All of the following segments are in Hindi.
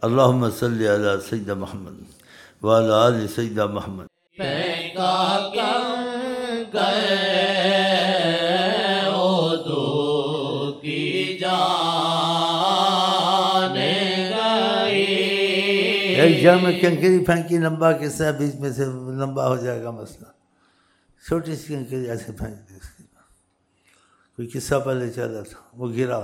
अल्लाहुम्मा सल्ली अला सय्यिदना मुहम्मद व अला आलि सय्यिदना मुहम्मद। एक जगह में कंकरी फेंकी, लंबा किस्सा, बीच में से लंबा हो जाएगा मसला। छोटी सी कंकरी ऐसे फेंक दी उसकी, कोई किस्सा पहले चला था, वो गिरा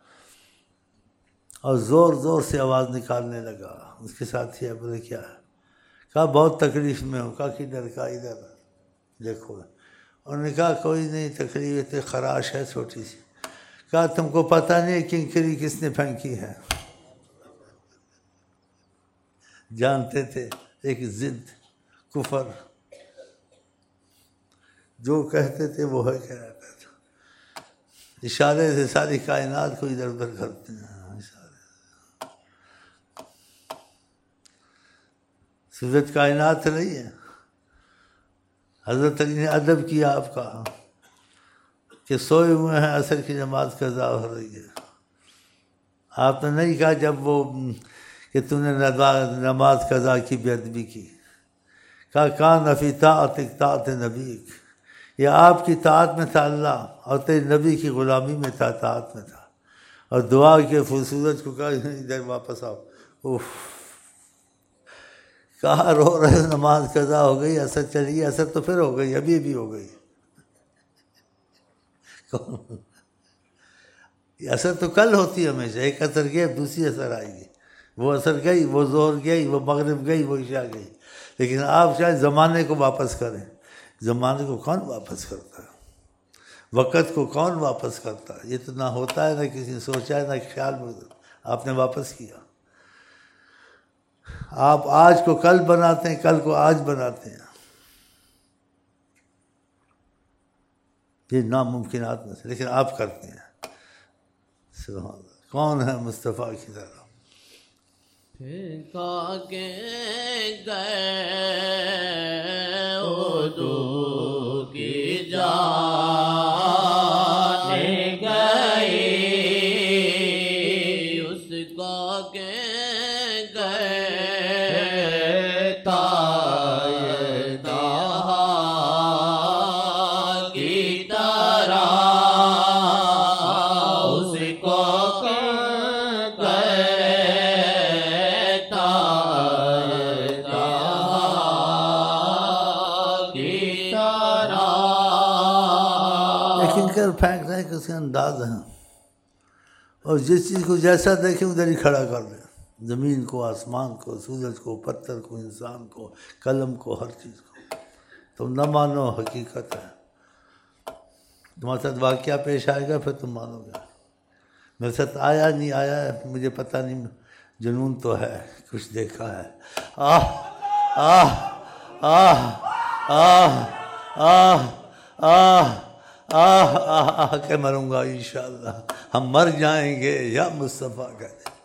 और ज़ोर ज़ोर से आवाज़ निकालने लगा। उसके साथी है, बोले क्या है? कहा बहुत तकलीफ़ में हूँ। कहा किधर? कहा इधर देखो। उन्होंने कहा कोई नहीं तकलीफ, तो खराश है छोटी सी। कहा तुमको पता नहीं कंकरी किसने फेंकी है? जानते थे एक जिद, कुफर, जो कहते थे वो है कहता था। इशारे से सारी कायनात को इधर उधर करते हैं। सूरत कायनात नहीं है। हज़रत अली ने अदब किया आपका कि सोए हुए हैं, असर की नमाज कज़ा हो रही है। आपने नहीं कहा जब वो कि तुमने नमाज कज़ा की बेअदबी की। कहा कान फ़ी ताअत नबीक, ये आपकी ताअत में था अल्लाह, और तेरे नबी की ग़ुलामी में था, ताअत में था। और दुआ के सूरज को कहा इधर वापस आओ। उफ, कहा रो रहे नमाज कज़ा हो गई, असर चली गई। असर तो फिर हो गई, अभी भी हो गई। असर तो कल होती है हमेशा, एक असर गया दूसरी असर आएगी। वो असर गई, वो ज़ोहर गई, वो मगरिब गई, वो इशा गई। लेकिन आप शायद ज़माने को वापस करें। ज़माने को कौन वापस करता है? वक़्त को कौन वापस करता है? ये तो ना होता है, ना किसी ने सोचा है, ना ख्याल में आपने वापस किया। आप आज को कल बनाते हैं, कल को आज बनाते हैं। ये नामुमकिनात में से, लेकिन आप करते हैं। सुभान अल्लाह। कौन है मुस्तफ़ा की तरह? के गए उदू की जाने गई, उसको के गए तायदा की तरह, उसको कर फेंक रहे हैं कि उसके अंदाज है। और जिस चीज़ को जैसा देखें उधर ही खड़ा कर दें। ज़मीन को, आसमान को, सूरज को, पत्थर को, इंसान को, कलम को, हर चीज़ को। तुम न मानो, हकीकत है। तुम्हारे साथ वाक़या पेश आएगा, फिर तुम मानोगे। मेरे साथ आया नहीं आया मुझे पता नहीं, जुनून तो है, कुछ देखा है। आह आह आह आह आह आह आह आह आह के मरूंगा इंशाअल्लाह। हम मर जाएंगे या मुस्तफ़ा कहते।